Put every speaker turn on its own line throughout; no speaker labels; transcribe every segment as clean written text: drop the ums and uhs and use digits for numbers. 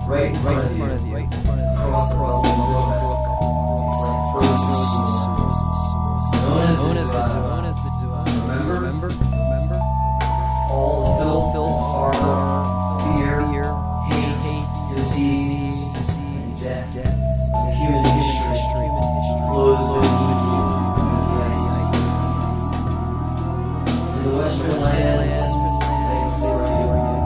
right in front of you, across the brook. It's like frozen snow, known as the Duat. Remember? All filth, horror, fear, hate, disease, and death. The human history flows beneath the ice. In the western lands, they for you.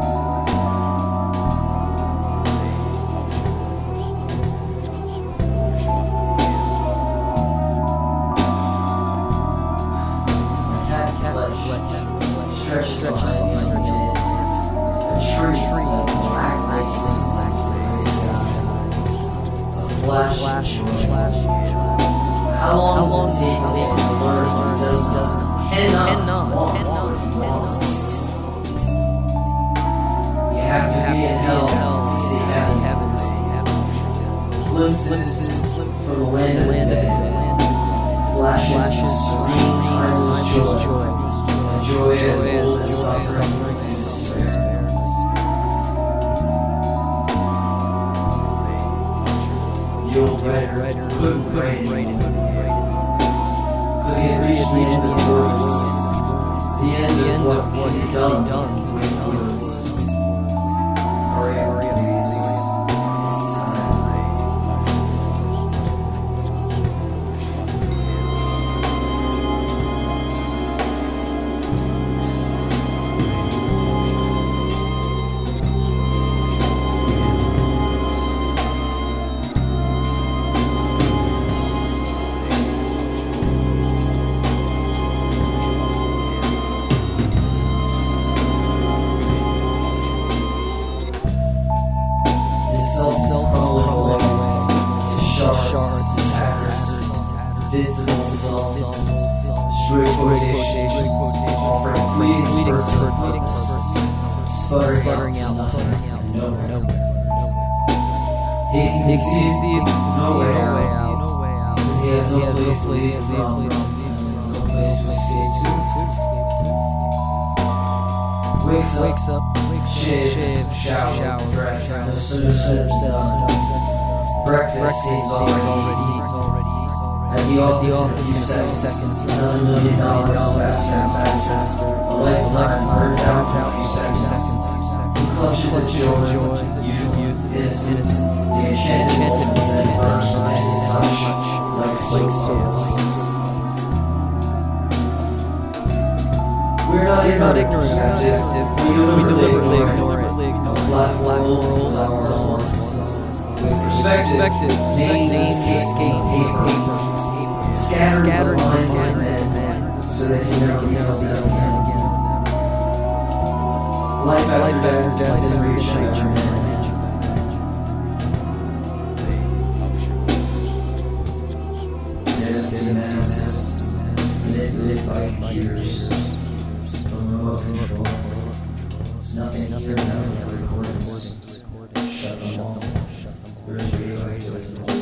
Stretches behind me, a tree like black ice, a flash. How long does it take to learn he cannot want what he wants? You have to be in hell to see heaven. Glimpses from the land of the dead, flashes of serene timeless joy. Joy as old as suffering and despair. You'll put right in. Because he had reached the end of words. The end of what he had done with words. Hurry up, please. It's time. Self-crawling away to shards, tatters, bits of old songs, stray quotations, offering fleeting spurts, sputtering out nowhere. He can see no way out, because he has no place to leave from, no place to escape to. Wakes up, shaves, shower, dress, no sooner said than done. Breakfast seems already eaten. At the office in a few seconds, $1 million faster. A lifetime burns out in a few seconds. He clutches at joy, youth, innocence, the enchanted moments that burn at his touch like souls. We're not ignorant of it. We deliberately ignore it. Flat rolls our wants. With perspective, names escape paper. Scattered minds and men, so that he never becomes them again. Life after death is reached after man. Dead masses, lit by computers. Remote control. Nothing here now. Recordings. Shut them all. Where's radioactive?